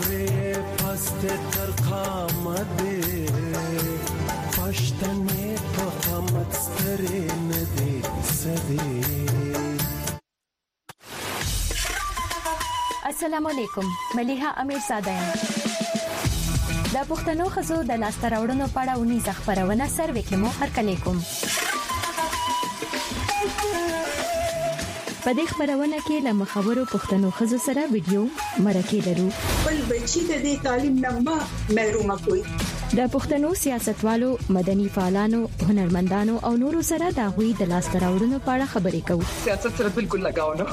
خاورې پسته ترخامده پښتنې په قامت سترې نه دي سدي. السلام علیکم، ملیحه امیر زاده یم. د پښتنو خزو د لاسته راوړنو په اړه ونی خبرونه سروې کې مو هرکلی کوم. په دې خبرونه کې له مخابرو پښتنو خزو سره ویډیو مرکه لرو. بل بچی د دې تعلیم نه محروم کوي. د پښتنو سیاستوالو، مدني فعالانو، هنرمندانو او نورو سره د غوي د لاسته راوړنو په اړه خبرې کوو. سیاست سره بالکل لگاو نه.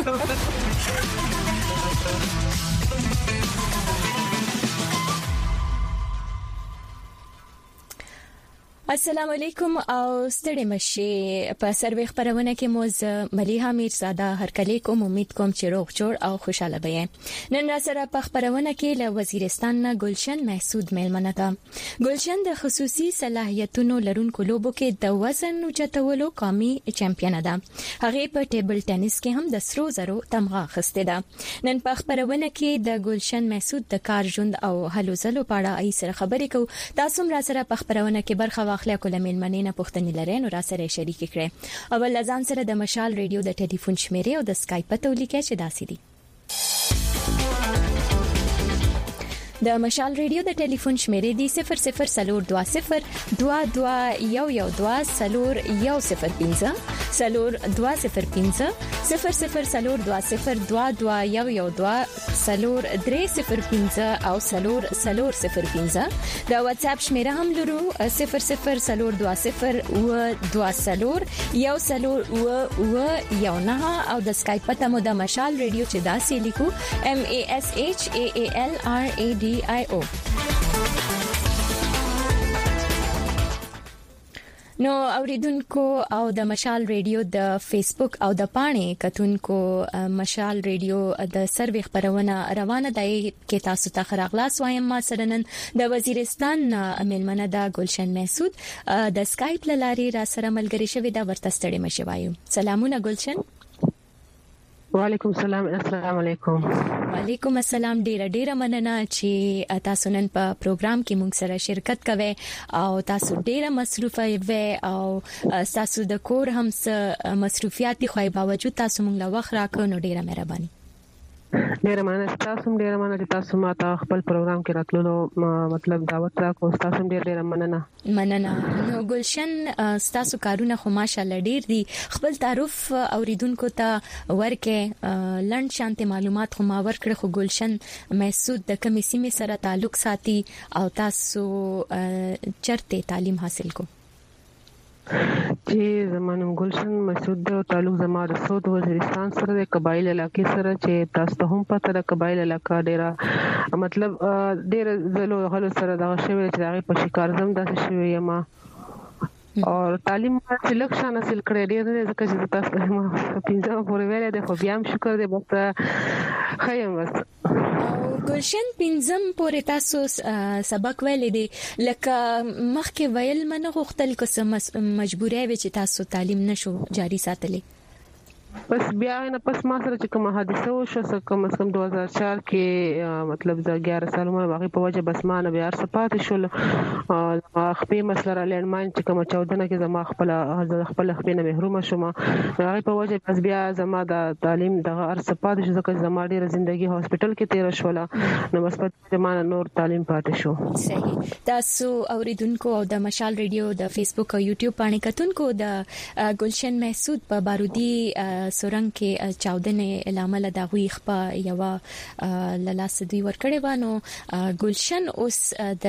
السلام علیکم او ستړي مشي. په سروې خبرونه کې موز ملیحه امیر زاده هرکلی کوم. امید کوم چې روغ جوړ او خوشاله به یې. نن را سره په خبرونه کې له وزیرستان نه ګلشن محسود میلمنه ده. ګلشن د خصوصي صلاحیتونو لرونکو لوبو کې د وزن اوچتولو قومي چمپیون ده. هغه په ټیبل ټینس کې هم د سرو زرو تمغه اخیسته ده. نن په خبرونه کې د ګلشن محسود د کار ژوند او هلو ځلو په اړه ای سره خبرې کوو. تاسو هم را سره په خبرونه کې برخه اخلاق کلمین مننه پښتني لري نو را سره شریک کړئ. اول لازم سره د مشال ریډیو د ټلیفون شمیره او د اسکایپ ته ولیکئ چې داسې دي. د مشال ریډیو د ټلیفون شمیره دی 0020221112 او 0005 د واتس اپ شمیره هم لرو 0020201009 او د اسکایپ ته مو د مشال ریډیو چې داسې لیکو MASHAALRADIO. نو اوریدونکو او د مشال ریډیو د فیسبوک او د پاڼې کتونکو مشال ریډیو د سروې خبرونه روانه ده کې تاسو ته خراغلاس وایم. ما سره نن د وزیرستان میلمنه ده ګلشن محسود د اسکایپ لاري را سره ملګری شوې ده. ورته ستړي مشه وایو. سلامونه ګلشن. وعلیکم السلام. السلام علیکم. وعلیکم السلام. ډیره مننه چې تاسو نن په پروګرام کې موږ سره شرکت کوئ او تاسو ډیره مصروفه وي او تاسو د کور هم مصروفیات خو باوجود تاسو موږ له وخت راکړو. نو ډیره مهرباني. ډیره مننه تاسو چې تاسو ما ته خپل پروګرام کې راتللو مطلب دعوت راکړو. تاسو ډیره مننه. نو ګلشن تاسو کارونه خو ماشاءالله ډیر دي. خپل تعارف اوریدونکو ته ورکه لند شانتي معلومات خو ما ورکړه. خو ګلشن محسود د کومې سیمې سره تعلق ساتي او تاسو چرته تعلیم حاصل کو؟ چې زمونږ ګلشن محسود د تعلق زما د سود وزیرستان سره د قبایل علاقې سره چې تاسو ته هم پته د قبایل علاقې ډیره مطلب ډیره زلو غلو سره د شوی چې هغه په شکار زم داسې شوی یم او تعلیم سلیکشن حاصل کړی ډیر نه ځکه چې تاسو ته پینځه پورې ویل د خو بیا هم شکر دې بس خیم بس. ګلشن پنځم پورې تاسو سبق ویل دي لکه مخکې ویل منه غوښتل کوم مجبورې وي چې تاسو تعلیم نشو جاری ساتلی. بس بیا نه پس ما سره چې کوم حادثه وشو کم از کم 2004 کې مطلب د 11 سال عمر باقي په وجه بس ما نه بیا سپات شول. خپې مسله را لړمان چې کوم 14 کې زما خپل خپې نه محروم شوم. هغه په وجه بس بیا زما د تعلیم د ارسپات شو ځکه زما ډیره ژوندۍ هاسپټل کې تیر شوله. نو بس په ما نور تعلیم پاتې شو. صحیح. تاسو اوریدونکو او د مشال ریډیو د فیسبوک او یوټیوب باندې کتونکو د ګلشن محسود په بارودی سورنګ کې چاودنې علامه د غوي خپه یو لاس دوی ورکړې وانه. ګلشن اوس د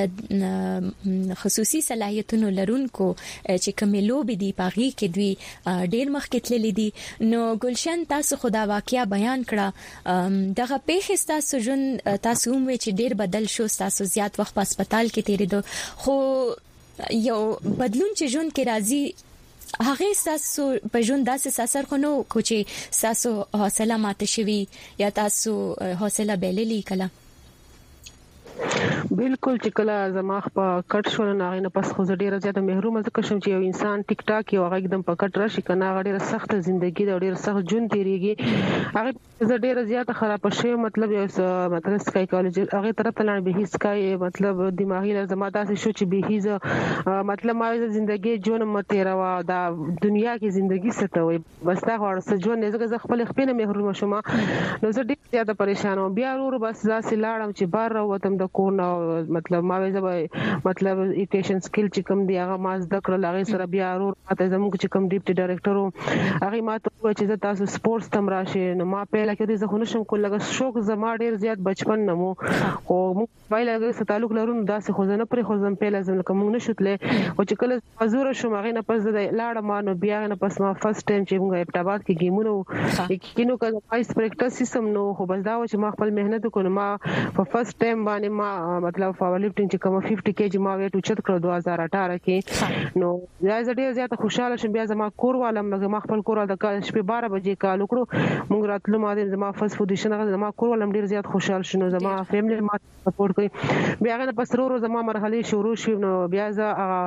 خصوصي صلاحیتونو لرونکو چې کومې لوبې دی پاغي کې دوی ډېر مخکې تللې دي. نو ګلشن تاسو خدا واقعیا بیان کړه دغه پیښه تاسو جون تاسو هم چې ډېر بدل شو. تاسو زیات وخت په هسپتال کې تیرېدو خو یو بدلون چې جون کې راځي هغه تاسو په ژوند داسې اثر خو نو کوچي تاسو حوصله ماته شوي یا تاسو حوصله بللی کله؟ بالکل چې کله زما په کټ شول نه غینه پس خو ډیره زیاته محروم ځکه شم چې یو انسان ټیک ټاک یو هغه एकदम په کټ راشي کنه ډیره سخت ژوندۍ دا ډیره سخت جون تیریږي هغه ډیره زیاته خراب شي مطلب یو مطلب سایکالوجي هغه طرف ته لاندې به هیڅ کای مطلب دماغي زما داسې شو چې به هیڅ مطلب ما ژوندۍ جون مته روا دا دنیا کې ژوندۍ ستو وي بس دا ورسره جون نه زګ خپل خپل محروم شوم نو زه ډیره زیاته پریشان وم بیا ورو بس ځاسې لاړم چې بار راوتم د کور نه مطلب ما وځه مطلب ایډوکیشن سکل چې کوم دی هغه ما زده کړل هغه سره بیا ورو ماته زموږ چې کوم ډیپټي ډایریکټر هغه ما ته چې تاسو سپورتس تم راشي نو ما په لکه دې زه خو نشم کول لکه شوق زما ډیر زیات بچپن نه مو خو موبایل هغه تعلق لرون داسې خو نه پرې خو زم په لازم کوم نشوتله او چې کله حضور شوم هغه نه پس د لاړه ما نو بیا نه پس ما فرست ټایم چې موږ ابتاباد کې گیمونو کینو کله پایس پریکټس سیستم نو خو بس دا چې ما خپل مهنت وکړم ما په فرست ټایم باندې ما مطلب پاور لفټینګ چې کوم 50 kg ما ویټ اوچت کړو 2018 کې نو ډیر زیات خوشاله شم بیا زما کور والم ما خپل کور د شپې 12 بجې کال وکړو موږ راتلو ما د زما فرست پوزیشن هغه زما کور والم ډیر زیات خوشاله شنو زما فیملی ما سپورټ کوي بیا هغه پس ورو زما مرحله شروع شو نو بیا زه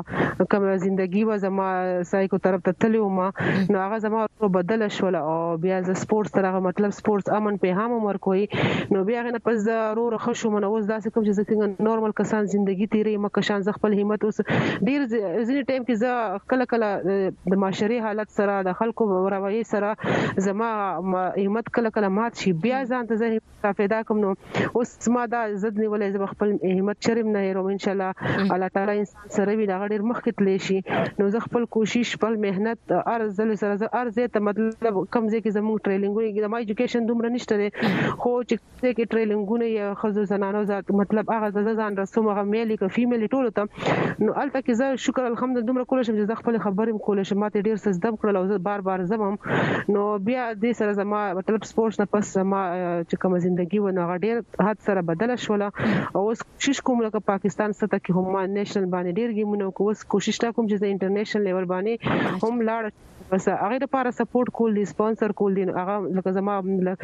کوم ژوندۍ و زما سایکو طرف ته تلو ما نو هغه زما بدل شول او بیا ز سپورتس ترغه مطلب سپورتس امن په هم عمر کوي نو بیا هغه پس ضرور خشو من اوس داسې کوم چې څنګه نورمال کسان ژوندۍ تیرې مکه شان ز خپل همت اوس ډیر ځینې ټایم کې ز کله کله د معاشري حالت سره د خلکو روایي سره زما همت کله کله مات شي بیا ځان ته زه پیدا کوم نو اوس ما دا زد نیولې ز خپل همت شرم نه هیرو ان شاء الله الله تعالی انسان سره وی دا ډیر مخ کې تلی شي نو زه خپل کوشش خپل مهنت ارزل سره ارزه ته مطلب کم ځکه زموږ ټریلینګونه د ما ایجوکیشن دومره نشته خو چې کې ټریلینګونه یا خزو زنانو ذات مطلب هغه ځان رسوم هغه میلي ک فیمیل ټول ته نو الته کې زه شکر الحمدلله دومره کول شم چې زه خپل خبرې کول شم ماته ډیر څه زده کړل او زه بار زمم نو بیا دې سره زما مطلب سپورتس نه پس ما چې کوم ژوندۍ و نه ډیر حد سره بدل شول او اوس کوشش کوم لکه پاکستان سره کې هم نېشنل باندې ډیر گیمونه کوم کوشش تا کوم چې انټرنیشنل لیول باندې هم لاړ بس هغه لپاره سپورټ کول دي سپانسر کول دي هغه لکه زما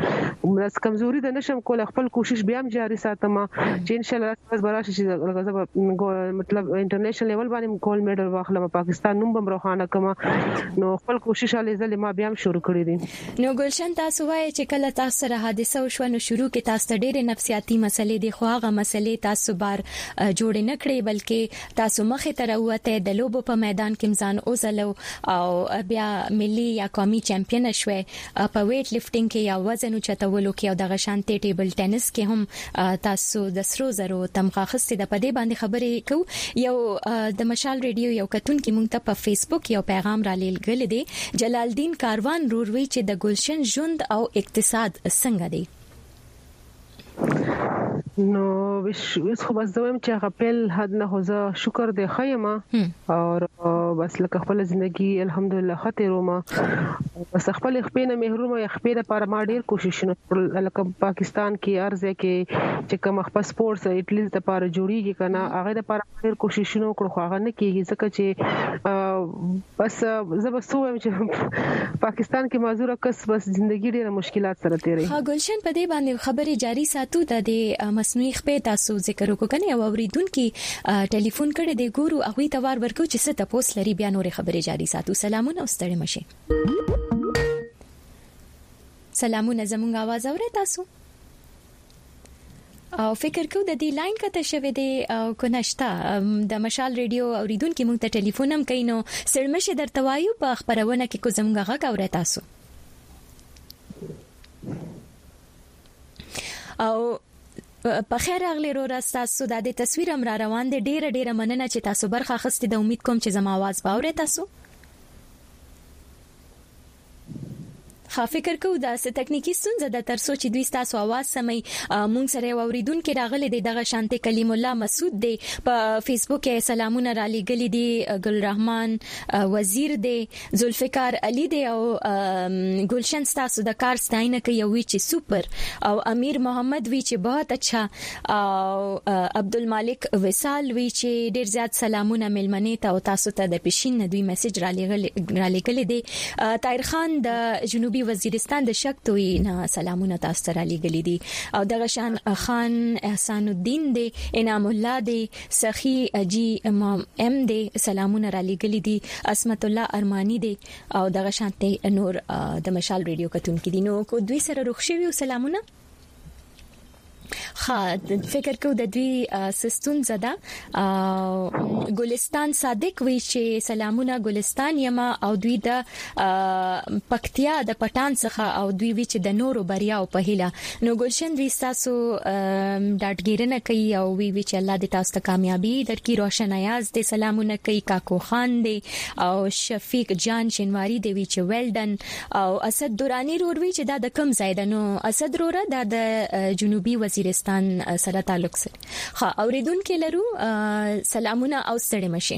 کمزوري ده نشم کول خپل کوشش بیا هم جاری ساتم چې ان شاء الله بس براشي چې مطلب انټرنیشنل لیول باندې ګولډ میډل واخلم پاکستان نوم بم روخانه کما نو خپل کوشش علي زل ما بیا هم شروع کړی دي نو ګلشن تاسو وایي چې کله تاسو سره حادثه وشو نو شروع کې تاسو ډېر نفسیاتي مسلې دي خو هغه مسلې تاسو بار جوړ نه کړې بلکې تاسو مخه تر وته د لوبو په میدان کې ځان اوزلو او بیا ملي یا قومي چمپیون شوه په ویټ لفټینګ کې یا وزن اوچتولو کې او د غشانتي ټیبل ټینس کې هم تاسو د سرو زرو تمغه خسته د پدې باندې خبرې کو یو د مشال ریډیو یو کتون کې مونږ ته په فیسبوک یو پیغام را لیږل دي جلالدین کاروان روروي چې د ګلشن ژوند او اقتصاد څنګه دی نو وس خو بس زویم چې خپل حد نه هوزه شکر دی خیمه او بس لکه خپل ژوندۍ الحمدلله خاطرومه بس خپل خپل محرومه خپل لپاره ما ډیر کوشش نه لکه پاکستان کې ارزه کې چې کوم خپل سپورتس اټلیست لپاره جوړیږي کنه هغه لپاره ډیر کوشش نه کړو خو هغه نه کیږي ځکه چې بس زبسوم چې پاکستان کې معذور کس بس ژوندۍ ډیره مشکلات سره تیرې ها ګلشن په دې باندې خبرې جاری ساتو د مصنوعي خپې تاسو ذکر وکړئ او اوریدونکو ټلیفون کړي د ګورو هغه توار ورکو چې څه تاسو لري بیا نور خبرې جاری ساتو سلامونه ستړي مشه سلامونه زموږ आवाज اورئ تاسو او فکر کو د دې لاین کته شوه دی او کو نشتا د مشال ریډیو اوریدونکو مونږ ته ټلیفون هم کینو سرمشه درته وایو په خبرونه کې کو زموږ غږ اورئ تاسو او په خیر اغلی رو راستاسو د دې تصویر هم را روان دي ډیره مننه چې تاسو برخه اخستې د امید کوم چې زما आवाज باورې تاسو فکر کو دا څه تکنیکی ستونزه د تر سوچ دوی تاسو आवाज سمي مونږ سره اوریدونکو راغلي دغه شانته کلیم الله مسعود دی په فیسبوک کې سلامونه را لګلې دي ګل رحمان وزیر دی ذوالفقار علي دی او ګلشن تاسو د کار ستاینه کوي وی چې سپر او امیر محمد وی چې بہت اچھا او عبدالمالک وصال وی چې ډیر زیات سلامونه ملمنې ته او تاسو ته د پښین دوی میسج را لګلې دي طاهر خان د جنوبي جنوبي وزیرستان د شکتوي نه سلامونه تاسو ته لګلې دي او دغه شان خان احسان الدین دی انعام الله دی سخی اجي امام ام دی سلامونه را لګلې دي اسمت الله ارمانی دی او دغه شانته نور د مشال ریډیو کتونکو دي نو کو دوی سره روښوي سلامونه فکر کو د دوی سستون زده ګلستان صادق وی چې سلامونه ګلستان یما او دوی د پکتیا د پټان څخه او دوی وی چې د نورو بریا او په هیله نو ګلشن وی تاسو ډاټګیرنه کوي او وی چې الله دې تاسو ته کامیابی درکړي روشن ایاز دې سلامونه کوي کاکو خان دې او شفیق جان شینواری دې وی چې ویلډن او اسد دورانی رور وی چې دا د کم ځای ده نو اسد روره د جنوبي وزیرستان سره تعلق سره ها اوریدونکو لرو سلامونه او ستړي مشه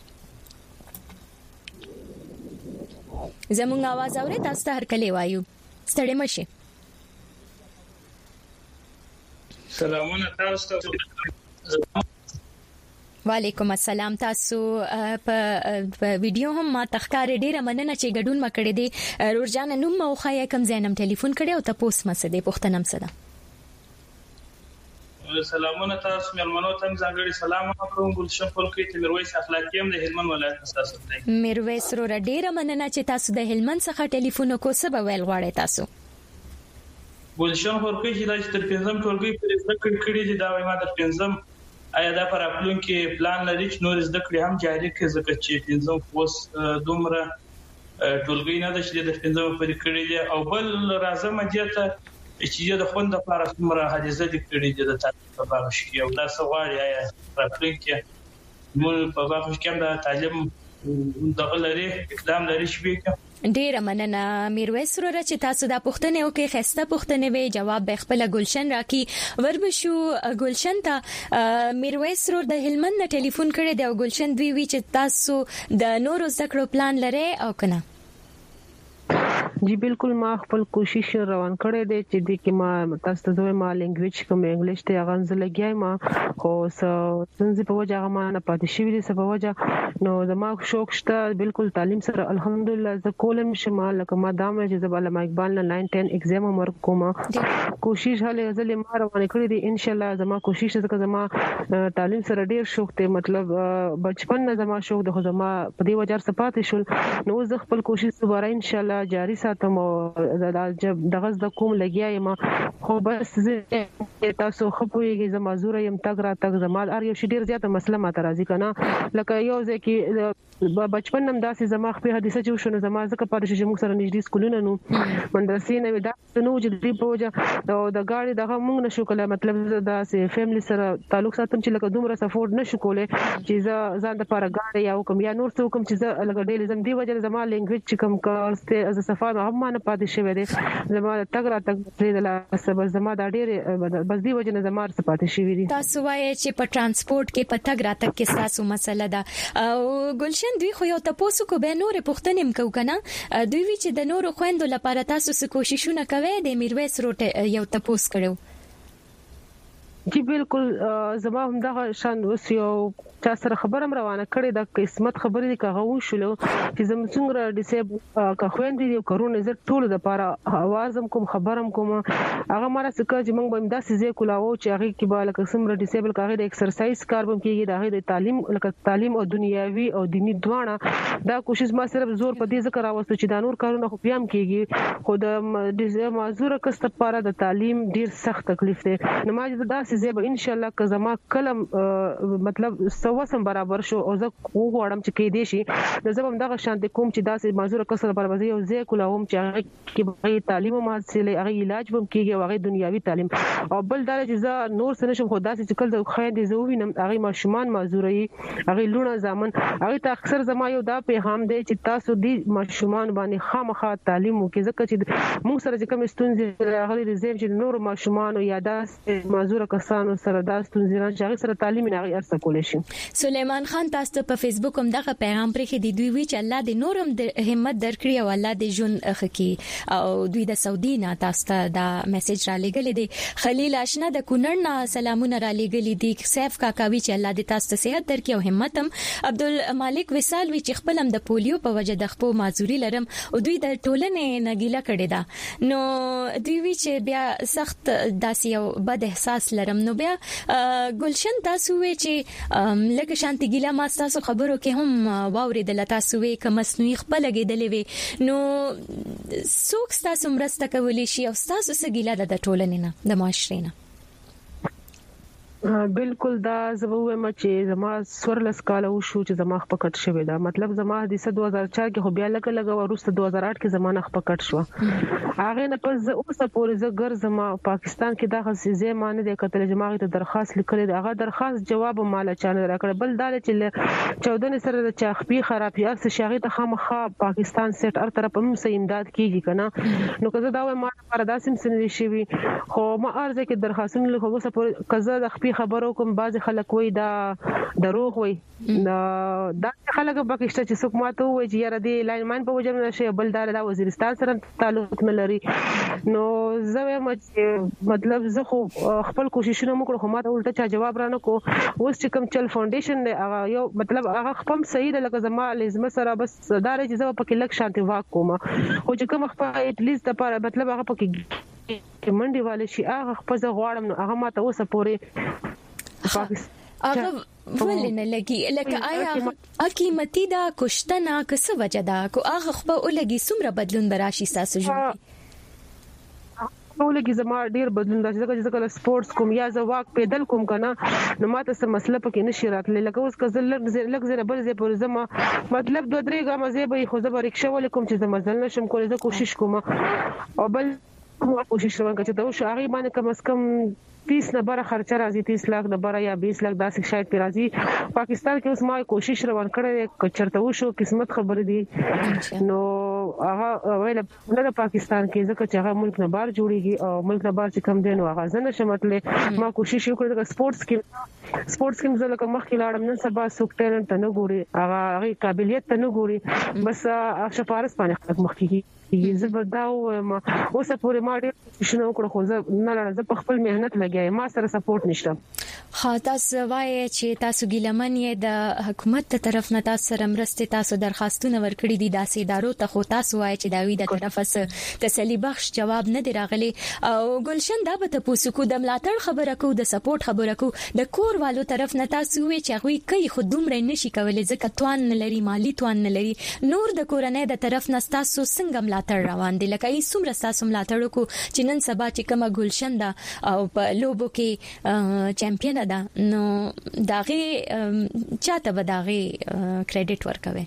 زموږ आवाज اوري تاسو ته هر کله وایو ستړي مشه سلامونه تاسو ته وعلیکم السلام تاسو په ویډیو هم ما تخکار ډیره مننه چې ګډون مکړې دي رورجان نوم مو خای کم زینم ټلیفون کړي او تاسو مسه دې پښتنم سره سلامونه تاسو مېلمنو ته ځانګړي سلام کوم ګلشن خپلکی ته میرویس اخلاقی هم د هلمند ولایت اساس دی میرویس رو ډیره مننه چې تاسو د هلمند څخه ټلیفون کو سبا ویل غواړئ تاسو ګلشن خپلکی چې د پنځم ټولګي په ذکر کړی دی دا وايي ما د پنځم آیا دا پر خپلون کې پلان لري چې نور زده کړې هم جاری کړي ځکه چې پنځم کوس دومره ټولګي نه د شې د پنځم پر کړی دی او بل راځم دې چې د خوند لپاره څومره حاجزه دي کړې دي د تاسو په اړه شي او دا سوال یا راپلینګ موږ په واقع کې د تعلیم د غلري اقدام لري شوی ډیره مننه میرویس سره چې تاسو دا پوښتنه وکړئ خسته پوښتنه وی جواب به خپل ګلشن راکې وربشو ګلشن ته میرویس سره د هلمند ټلیفون کړی دی او ګلشن دوی وی چې تاسو د نورو ذکر پلان لري او کنه جی بالکل ما خپل کوشش روان کړی دی چې د کې ما تاسو ته ما لینګویج کوم انګلیش ته غنځ لګیای ما خو څنګه په وجه ما نه پاتې شوی دی په وجه نو زما شوق شته بالکل تعلیم سره الحمدلله ز کولم شمال لکه ما دامه چې زباله ما اقبال نه 9 10 ایگزام عمر کوم کوشش هله غزل ما روان کړی دی ان شاء الله زما کوشش زکه زما تعلیم سره ډیر شوق ته مطلب بچپن نه زما شوق د خو زما په دې وجه سپاتې شول نو زه خپل کوشش دوباره ان شاء الله جاری ساتم او دغه د کوم لګیاي ما خو بس تاسو خپويږي زما زوره يم تګ را تګ زما ار یو شډیر زیاته مسله ما ترازی کنه لکه یو ځکه بچپن نم داسې زما خپل حدیثه چې شنو زما ځکه پاره چې موږ سره نږدې سکولونه نو مدرسې نه ودا نو چې دی پوجا د گاډي دغه موږ نشو کولای مطلب داسې فیملی سره تعلق ساتم چې لکه دومره سپورټ نشو کولای چې ځان د پاره گاډي یا کوم یا نور څه کوم چې لکه ډیلی زم دی وجه زما لینګویج کوم کارسته از صفه هم نه پاتې شوی دی زما تګ را تګ د سبب زما د ډېر بس دی وجه نه زما سره پاتې شوی دی تاسو وایي چې په ترانسپورت کې په تګ را تګ کې تاسو مسله ده او ګلشن دوی خو یو تاسو کو به نور پوښتنه مکو کنه دوی وی چې د نورو خويندو لپاره تاسو څه کوششونه کوي د میرویس روټ یو تاسو کړو جی بالکل زما هم دغه شان اوس یو چا سره خبرم روانه کړې د قسمت خبرې دی کاغه وشلو چې زم څنګه ډیسیبل کا خويندې دی کورونه زه ټول د لپاره اوازم کوم خبرم کوم هغه ماره څه چې موږ به امداسې زی کولاو چې هغه کې به لکه څومره ډیسیبل کاغه د ایکسرسایز کار بم کیږي د تعلیم لکه تعلیم او دنیاوی او دینی دواړه دا کوشش ما صرف زور په دې ذکر راوستو چې د نور کارونه خو پیام کیږي خو د معذور کس لپاره د تعلیم ډیر سخت تکلیف دی نو ما دا زه به ان شاء الله که زما کلم مطلب سوسم برابر شو او زه وګورم چې کې دي شي د زبم دغه شان د کوم چې داسې معذور کسر پر وځي او زه کولاوم چې کې تعلیم او حاصله هغه علاج بم کیږي او هغه دنیاوی تعلیم او بل دا چې زه نور څه نشم خو داسې چې کله خو دې زه وینم هغه ماشومان معذوري هغه لونه ځامن هغه ته اکثر زما یو دا پیغام دی چې تاسو دې ماشومان باندې خامخا تعلیم وکړي ځکه چې موږ سره کوم ستونزې راغلي دي چې نور ماشومان او یاداست معذور کس کسانو سره دا ستونزې چې سره تعلیم نه غي ارسه کول شي. سليمان خان تاسو په فیسبوک هم دغه پیغام پرې دی دوی وی چې الله دې نورم د همت درکړي او الله دې جون اخکي او دوی د سعودي نه تاسو ته دا میسج را لګل دي. خلیل آشنا د کونړ نه سلامونه را لګل دي. سیف کاکاوی چې الله دې تاسو ته صحت درکړي او همت هم. عبدل مالک وصال وی چې خپل هم د پولیو په وجه د خپل معذوري لرم او دوی د ټولنې نګیله کړي دا نو دوی وی چې بیا سخت داسې یو بد احساس لرم. نو بیا ګلشن تاسو وی چې لکه شانتي ګیله ما تاسو خبرو کې هم واوریدل تاسو وی کوم مصنوعي خپل لګیدلې وی نو څوک تاسو مرسته کولی شي او تاسو سګیله د ټولنې نه د معاشرې نه؟ بالکل دا زبوه چې زما سورلس کال او شو چې زما خپکټ شوی دا مطلب زما د 2004 کې خو بیا لګ ورسته 2008 کې زما خپکټ شو هغه نه پس اوسه پورې زګر زما پاکستان کې دا غسیزه مانه د قتل جماعت ته درخواست لیکل هغه درخواست جواب مال چانه راکړ بل دا چې 14 سره د چاخپی خرابي ارس شاغي ته خامخا پاکستان سیټ هر طرف هم سې امداد کیږي کنه نو کزه دا ما لپاره داسم سنوي شي خو ما ارزه کې درخواستونه له اوسه پورې کزه د خپل خبرو کوم بعض خلک وای دا دروغ وای دا خلک پاکستان چې څوک ماته وای چې یاره دی لاین مان په وجه نشي بل دا وزیرستان سره تعلق نه لري نو زه مطلب زه خو خپل کوششونه وکړم خو ماته الټه چا جواب را نه کو اوس چې کوم چل فاونډیشن هغه یو مطلب هغه خپل صحیح ده لکه زما لازم سره بس دا چې زه په کې لک شانتي واک کوم خو چې کوم خپل اټ لیست لپاره مطلب هغه پکې منډي والے شي هغه خپل غواړم نو هغه ماته اوسه پورې هغه ولنه لګي لکه آیا قیمتي دا کوشتنه کس وجه دا کو هغه خو ولګي سمره بدلون براشي تاسو جوړي ولګي زما ډیر بدلون دا چې کله سپورتس کوم یا زه واک پیدل کوم کنه نو ماته سم مسله پکې نشي راتللی لکه اوس کزل لږ زره بل زه پر زما مطلب 2-3 غا مزه به خو زه بریښه ولیکم چې زما ځل نشم کولای زه کوشش کوم او بل کوشش روان کړم چې دا شاغي باندې کم از کم 30 نه بره خرچه راځي 30 لک نه بره یا 20 لک داسې شاید په راځي پاکستان کې اوس ما کوشش روان کړې چرته وشو قسمت خبر دي نو هغه ویل نه پاکستان کې ځکه چې هغه ملک نه بار جوړیږي او ملک نه بار چې کم دین او هغه زنه شمتله ما کوشش وکړم چې سپورتس کې زلکه مخکې لاړم نن سبا سوک ټیلنټ نه ګوري هغه قابلیت نه ګوري بس شفارس باندې خلک مخکې زبرداو ما اوسه پورې ما ډېر شنو کړو خو زه په خپل مهنت لګیایم ما سره سپورټ نشته. تاسو وایي چې تاسو ګیلمن یې د حکومت تر طرف نه تاسو سره مرسته تاسو درخواستونه ورکړي دي داسې ادارو ته خو تاسو وایي چې دا وی د طرفه تسلی بخش جواب نه دی راغلی او ګلشن دا به تاسو کو د ملاتړ خبره کو د سپورټ خبره کو د کور والو طرف نه تاسو وی چې غوي کوي خود دومره نشي کولای ځکه توان نه لري مالی توان نه لري نور د کورنۍ د طرف نه تاسو څنګه ملاتړ روان دي لکه ای څومره تاسو ملاتړ کو چې نن سبا چې کومه ګلشن دا او په لوبو کې چمپیون ده نو داغه چاته به داغه کریډټ ورکوي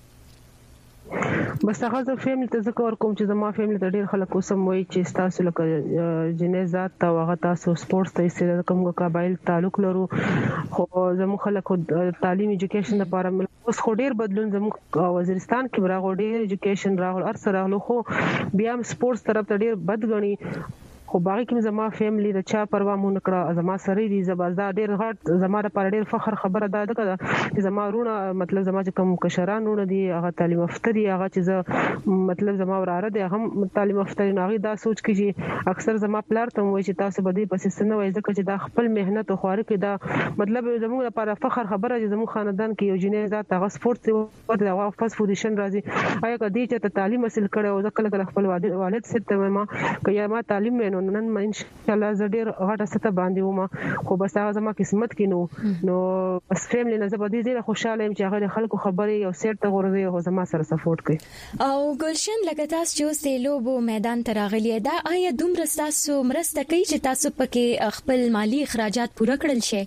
بس هغه زه فیملی ته ذکر کوم چې زما فیملی ته ډیر خلک اوسم وایي چې تاسو لکه جنازات ته هغه تاسو سپورتس ته استعداد کوم قبایل تعلق لرو خو زمو خلک تعلیم ایجوکیشن لپاره اوس خو ډیر بدلون زمو وزیرستان کې راغو ډیر ایجوکیشن راغو ارسره راغلو خو بیا سپورتس طرف ته ډیر بدګنی خو باقي کوم زما فیملی د چا پروا مونږ کړه زما سره دي زبردا ډیر غټ زما لپاره ډیر فخر خبره ده چې زما رونه مطلب زما چې کوم کشرانونه دي هغه تعلیم یافته دي هغه چې مطلب زما وراره دي هم تعلیم یافته نه هغه دا سوچ کوي اکثر زما پلار ته وایي چې تاسو به دې پسې سن وایي ځکه چې دا خپل مهنت او خواري کې دا مطلب زموږ لپاره فخر خبره چې زموږ خاندان کې یو جنازات هغه سپورت ورته هغه فاست فودیشن راځي آیا کدی چې تعلیم حاصل کړي او ځکه خپل والد سره ما کیا ما تعلیم نن ما ان شاء الله زډیر غټه سته باندې ومه خو بس هغه زما قسمت کې نو بس فیملی نه زبر دي ډیره خوشاله يم چې هغه خلکو خبري او سیر ته غوړوي او زما سره سپورټ کوي او ګلشن لکه تاسو چې اوس د لوبو میدان ته راغلی دا آیا دومره تاسو مرسته کوي چې تاسو پکې خپل مالی اخراجات پوره کړل شي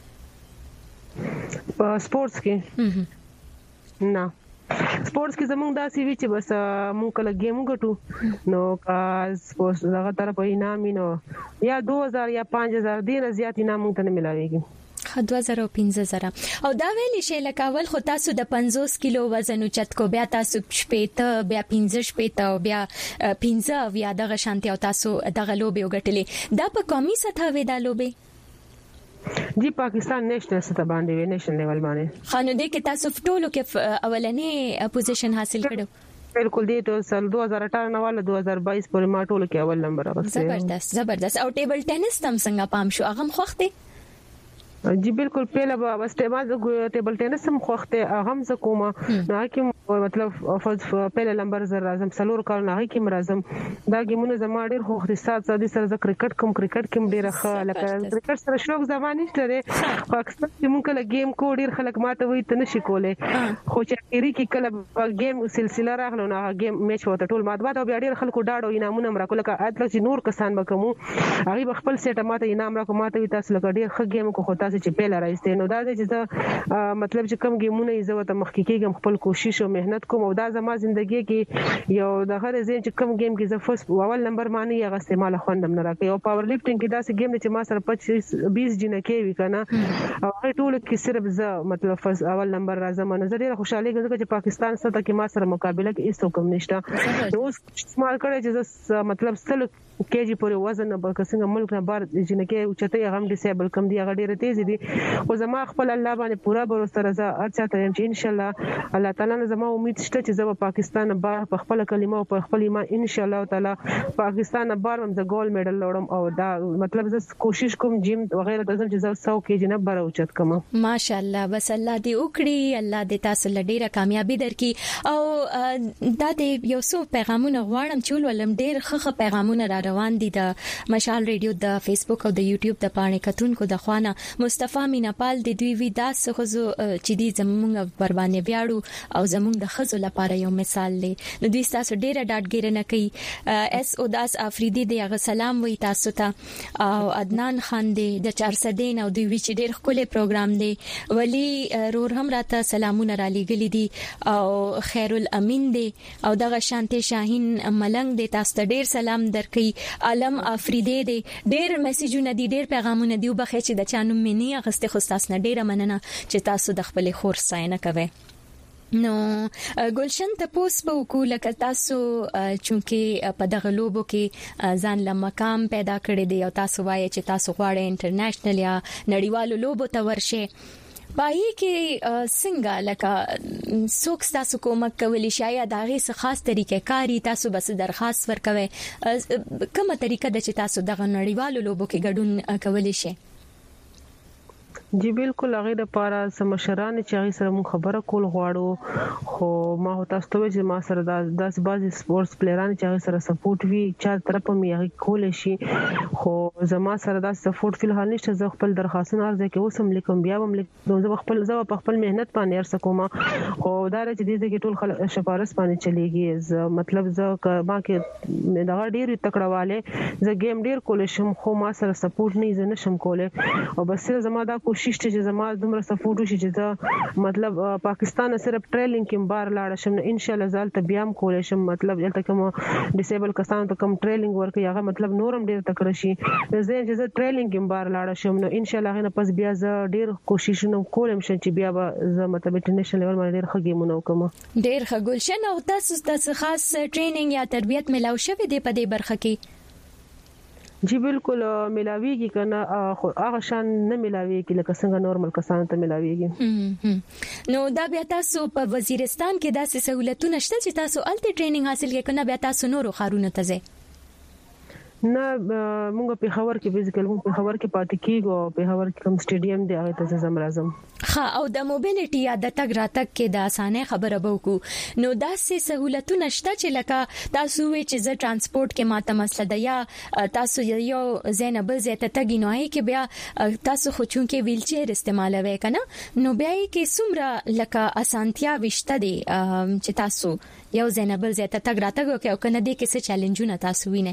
په سپورتس کې نه سپورتس کې زمونږ داسې وی چې بس مونږ کله گیم ګټو نو کا سپورتس دغه طرف انعام نو یا 2000 یا 5000 دینه زیات انعام مونږ ته نه ملاويږي 2015 او دا ویلې شي لکه اول خو تاسو د 50 کیلو وزن اوچت کو بیا تاسو شپېته بیا 15 شپېته او بیا 15 بیا دغه شانتي او تاسو دغه لوبي وګټلې دا په قومي سطح وې دا لوبي جی پاکستان نېشنل سطح باندې وی نېشنل لیول باندې خانو دې کې تاسو ټولو کې اولنې پوزیشن حاصل کړو بالکل دې ته سال 2018 نه والا 2022 پورې ما ټولو کې اول نمبر راغلی زبردست او ټیبل ټینس تم څنګه پام شو هغه خوخته جی بالکل پهله به استعمال ټیبل ټینس هم خوخته هم ز کومه نه کې مطلب پهله نمبر زر اعظم سلور کال نه کې مرزم دا گیمونه زما ډیر خوخته سات سادي سره ز کرکټ کې ډیر ښه لکه کرکټ سره شوق زمانه نشته پاکستان کې مونږ کله گیم کو ډیر خلک ماته وي ته نشي کوله خو چې اخیری کې کله گیم سلسله راغلو نه گیم میچ وته ټول مات بعد بیا ډیر خلکو داړو انعامونه مرا کوله اته چې نور کسان بکمو هغه خپل سیټه ماته انعام را کو ماته وي تاسو لکه ډیر ښه گیم کو خو چې پیل راځي نو دا چې مطلب چې کم گیمونه یې زو ته مخکې خپل کوشش او مهنت کوم او دا زما ژوندۍ کې یو د هر ځین چې کم گیم کې ز فرست اول نمبر معنی یې استعمال خوندم نه راکې او پاور لفټینګ کې دا سه گیم چې ما سره 25 جنہ کې وی کنه او ټول کې صرف ز مطلب فرست اول نمبر راځم نظر خوشاله کېږم چې پاکستان سره کې ما سره مقابله کې هیڅ کوم نشته نو استعمال کړی چې مطلب سل کېجی پورې وزن به څنګه ملک نه بار جنہ کې اوچته غم ډیسیبل کم دی هغه ډیره تیز دي خو زما خپل الله باندې پورا باور سره زه اچھا ته چې ان شاء الله الله تعالی نه زما امید شته چې زه پاکستان بار په خپل کلمه او په خپل ایمان ان شاء الله تعالی پاکستان بار هم زه ګول میډل لوړم او دا مطلب زه کوشش کوم جیم وغیرہ د چې زه 100 کېجی نه بار اوچت کوم ماشاءالله بس الله دې وکړي الله دې تاسو لډیره کامیابی درکړي او دا دې یو څو پیغامونه غواړم چې ولولم ډېر ښه پیغامونه را روان دي د مشال ریډیو د فیسبوک او د یوټیوب د پاڼې کتونکو د خوانه مصطفی مینپال د دوی وی داس خزو چې دي زمونږ پر باندې بیاړو او زمونږ د خزو لپاره یو مثال دی نو دوی تاسو ډیره ډاډګیر نه کوي اس او داس افریدي دی هغه سلام وی تاسو ته او عدنان خان دی د 400 او دوی وی چې ډیر خولي پروګرام دی ولی رور هم راته سلامونه را لګلی دي او خیر الامین دی او دغه شانته شاهین ملنګ دی تاسو ته ډیر سلام درکې علم افریدي دی ډیر میسجونه دي ډیر پیغامونه دی وبخې چې د چانو منی غسته خو تاسو نه ډیره مننه چې تاسو د خپل خور ساينه کوي نو ګلشن ته پوس په وکول ک تاسو چونکه په دغه لوبو کې ځان له مقام پیدا کړی دی او تاسو وایي چې تاسو غواړئ انټرنیشنل یا نړیوالو لوبو ته ورشئ پای کې څنګه لکه څوک تاسو کومک کولی شاید هغه څه خاص طریقې کاری تاسو بس درخواست ورکوي کومه طریقه د چې تاسو دغه نړیوالو لوبو کې ګډون کولی شئ جی بالکل هغه د پاره سمشران چې هغه سره مون خبره کول غواړو خو ما هو تاسو ته چې ما سره د بازي سپورتس پلیران چې هغه سره سپورټ وی چې طرف مې هغه کول شي خو زما سره د سپورټ فل حال نشته زه خپل درخواستونه ارزه کې اوسم لیکم بیا هم لیکم زه خپل مهنت باندې ارسه کوم خو دا چې دې کې ټول خلک شفارس باندې چلیږي مطلب زه ما کې دا ډیر تکړهواله زه گیم ډیر کول شم خو ما سره سپورټ نه زنه شم کوله او بس زما دا کوشش چې زما دومره سپورټ وشي چې مطلب پاکستان صرف ټریلینګ کې بار لاړ شم ان شاء الله زال ته بیا هم کول شم مطلب دلته کوم ډیسیبل کسان ته کوم ټریلینګ ورکي هغه مطلب نورم ډیر تکړه شي زه چې ټریلینګ کې بار لاړ شم نو ان شاء الله نه پس بیا زه ډیر کوشش نو کولم چې بیا زه مطلب انټرنیشنل لیول باندې ډیر ښه گیمونه وکم ډیر ښه ګلشن او تاسو خاص ټریننګ یا تربیت ملاو شوی دی په دې برخه کې جی بالکل ملاویږي کنه خو هغه شان نه ملاویږي لکه څنګه نورمال کسان ته ملاویږي نو دا بیا تاسو په وزیرستان کې داسې سہولتونه شته چې تاسو الته ټریننګ حاصل کړئ کنه بیا تاسو نورو خارونه ته ځئ نه مونږ په خبر کې بیسیکل مونږ په خبر کې پاتې کیږو په خبر کې کوم سټیډیم دی هغه ته زم راځم ها او د موبیلیټي یا د تګ راتګ کې د اسانه خبره بوکو نو داسې سہولتونه شته چې لکه تاسو وی چې ز ترانسپورت کې ماته مسله ده یا تاسو یو زینبل زیته تګی نوای کې بیا تاسو خو چون کې ویل چیر استعمالوي کنه نو بیا کې څومره لکه اسانتیا وشته دي چې تاسو یو زینبل زیته تګ راتګ او کنه دې کې څه چیلنجونه تاسو وینئ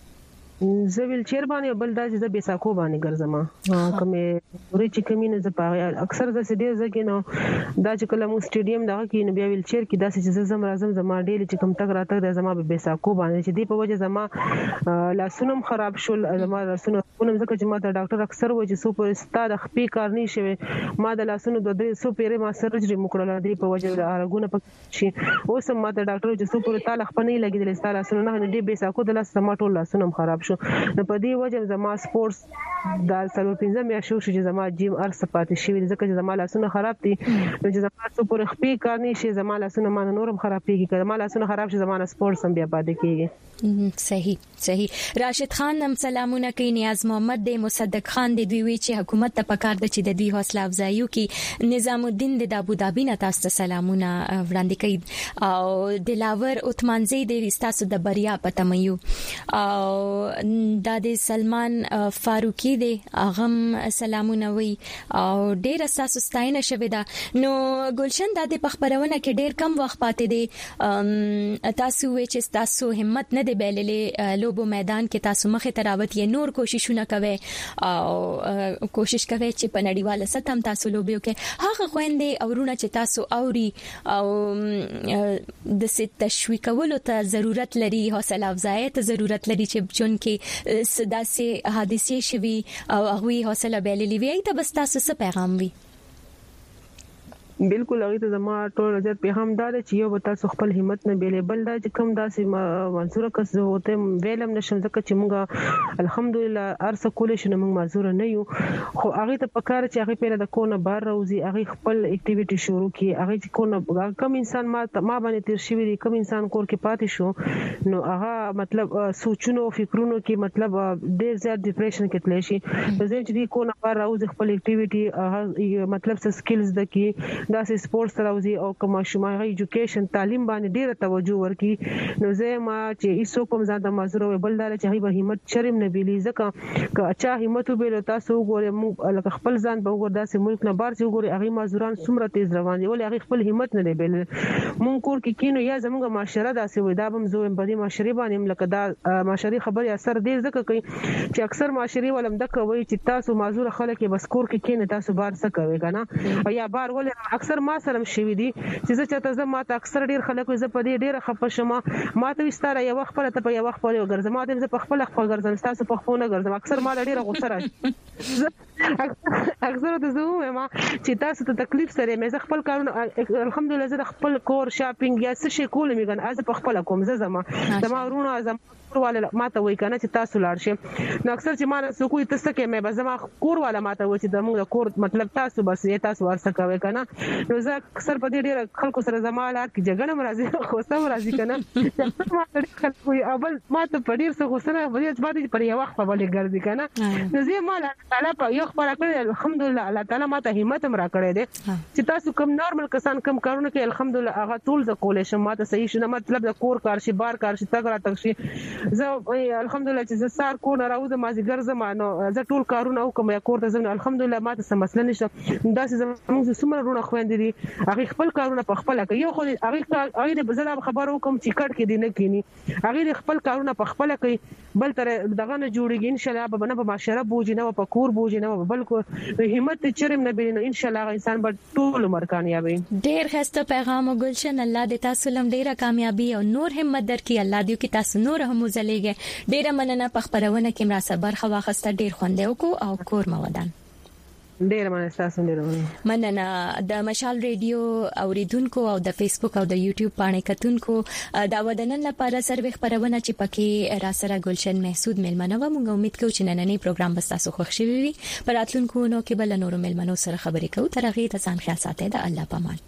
زه ویل چیر باندې بل دا چې بیساکو باندې ګرځم کومه ورې چې کمینه ز پاره اکثر د سړي زګې نو دا چې کله مو سټیډیم دغه کې نو بیا ویل چیر کې دا چې زم راځم زما ډیلی چې کم تک راته د زما بیساکو باندې چې دی په وجه زما لاسونم خراب شول زما لاسونه ځکه چې ما ته ډاکټر اکثر وایي چې سپور ستاد خپې کار نه شي ما د لاسونو د 300 پیره ما سرجری مکړل دی په وجه د ارګونه پک شي اوس ما ته ډاکټر چې سپور تعالی خپنه لګیدل ستاره لاسونه نه دی بیساکو د لاس سما ټول لاسونه خراب شو نو په دې وجه زما سپورتس دا 15 میاشتې چې زما جیم ارس پاتې شي ځکه چې زما لاسونه خراب دي نو چې زما څو پر خپې کار نه شي زما لاسونه ما نورم خرابېږي کله ما لاسونه خراب شي زما سپورتس هم بیا پاتې کیږي صحیح راشد خان هم سلامونه کوي نیاز محمد دی مصدق خان دی دوی چې حکومت ته پکار د چې د دوی حوصله افزایو کې نظام الدین د ابوظبي نه تاسو ته سلامونه وړاندې کوي او دلاور عثمانزی دی تاسو د بریا پتمایو او د سلمان فاروقی دی اغم سلامونه وی او ډیر تاسو ستاینه شوی دا نو ګلشن د خبرونه کې ډیر کم وخت پاتې دی تاسو چې تاسو همت نه دی بیللې لوبو میدان کې تاسو مخه تراوت یې نور کوششونه کوي او کوشش کوي چې په نړیواله سطح هم تاسو لوبیو کې هغه خويندې او رونه چې تاسو اوري او د ست تشویقولو ته ضرورت لري حوصله افزایی ته ضرورت لري چې چون کې سداسي حادثه شوي او هغه حوصله بیللې وي ته بس تاسو څه پیغام وي بالکل هغه ته زما ټول نظر په هم دار چې یو به تاسو خپل همت نه بیلې بل دا چې کم داسې منصور کس هوته ویلم نشم ځکه چې موږ الحمدلله ارسه کول شنو موږ معذور نه یو خو هغه ته پکار چې هغه پیره د کونه بار روزي هغه خپل اکټیویټي شروع کی هغه چې کونه کم انسان ما باندې تیر شوی دی کم انسان کور کې پاتې شو نو هغه مطلب سوچونو فکرونو کې مطلب ډیر زیات ډیپریشن کې تللی شي زه چې دی کونه بار روزي خپل اکټیویټي مطلب څه سکلز د کی دا سه سپورتس راوځي او کوم شماغي ایجوکیشن تعلیم باندې ډیره توجه ورکي نو زه ما چې ایسو کوم زاده مازور وي بل دار چې هی به همت شرم نه بیلی ځکه که اچا همت وبېل تاسو وګورئ موږ خپل ځان به وګور داسې ملک نه بار چې وګورئ هغه مازوران څومره تیز روان دي ولې هغه خپل همت نه بیل مونږ کور کې کینو یا زموږ معاشره داسې وي دا بم زوم په دې معاشري باندې لکه دا معاشري خبري اثر دی ځکه کوي چې اکثر معاشري ولم د کوي چې تاسو مازور خلک بس کور کې کینې تاسو بار څه کوي کنه یا بار ولې اکثر ما سره شوی دي چې زه چاته زما ته اکثر ډیر خلک زه په دې ډیره خپه شمه ما ته وستاره یو وخت پر ته په یو وخت پر ګرځم ما ته زه په خپل ګرځم تاسو په خپل ګرځم اکثر ما ډیره غوسه راځي اکثر ته زه ما چې تاسو ته تکلیف سره مې خپل کارونه الحمدلله زه خپل کور شاپینګ یا څه شي کول مې ګن از په خپل کوم زما ورونه زما کورواله ماته وای کنه چې تاسو لاړ شئ نو اکثر چې ما نه سکوي تاسو کې مې بس ما کورواله ماته وای چې د موږ کور مطلب تاسو بس یې تاسو ورسره کوي کنه نو زه اکثر په دې ډیره خلکو سره زماله کې جګړه مرزي خو سم راځي کنه ما ته خلکو اول ما ته په ډیر څه غوسه نه ولې چې پر یو وخت په ولې ګرځي کنه نو زه مال تعالی په یو خبره کړې الحمدلله الله تعالی ما ته همت هم را کړې ده چې تاسو کوم نارمل کسان کوم کارونه کوي الحمدلله هغه ټول ز کولې شم ما ته صحیح شنه مطلب د کور کار شي بار کار شي تګ را تک شي زه الحمدلله چې زه سار کو نه راوځم ما زیګر زمانو زه ټول کارونه وکم یا کور ته زم الحمدلله ما ته سم مسله نشته داسې زموږ سمره رونه خويندې دي هغه خپل کارونه په خپل کوي یو خو هغه د بزله خبرو کوم چې کټ کې دي نه کینی هغه خپل کارونه په خپل کوي بل تر دغه نه جوړیږي ان شاء الله به نه په معاشره بوجي نه په کور بوجي نه بل کو همت چرم نه بینو ان شاء الله انسان به ټول عمر کامیابی ډیر خسته پیغام ګلشن الله دې تاسو لم ډیره کامیابی او نور همت درکړي الله دې کې تاسو نور هم وزلېږي ډیره مننه په خبرونه کې مرا برخه واخسته ډیر خوندې او کور مو ودان ډیر مننه تاسو ډیر مننه د مشال ریډیو اوریدونکو او د فیسبوک او د یوټیوب باندې کتونکو دا ودنن لپاره سروي خبرونه چې پکې را سره ګلشن محسود ملمنه و موږ امید کوو چې نننې پروګرام به تاسو خوښ شي وي پر راتلونکو نو کې بل نور ملمنو سره خبرې کوو تر هغه ته ځان خیال ساتئ د الله پامان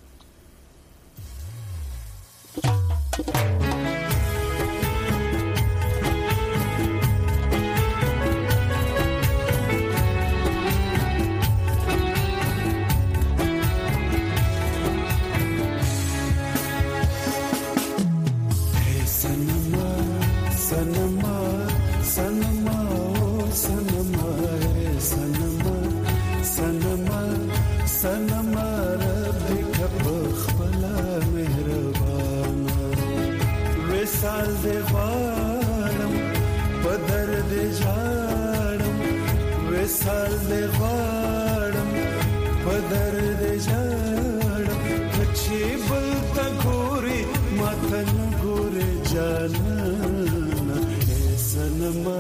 سال دې غواړم په درد جاړم وسال دې غواړم په درد جاړم چې بل تا ګوري ماته نه ګوري جانانه سنما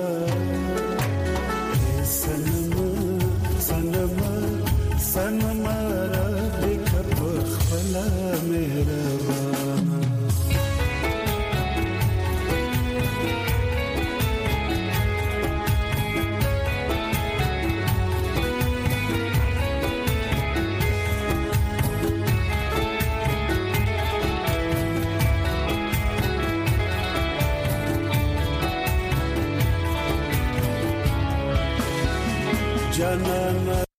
سنما سنما سنما دې په خپل مهربانه جانان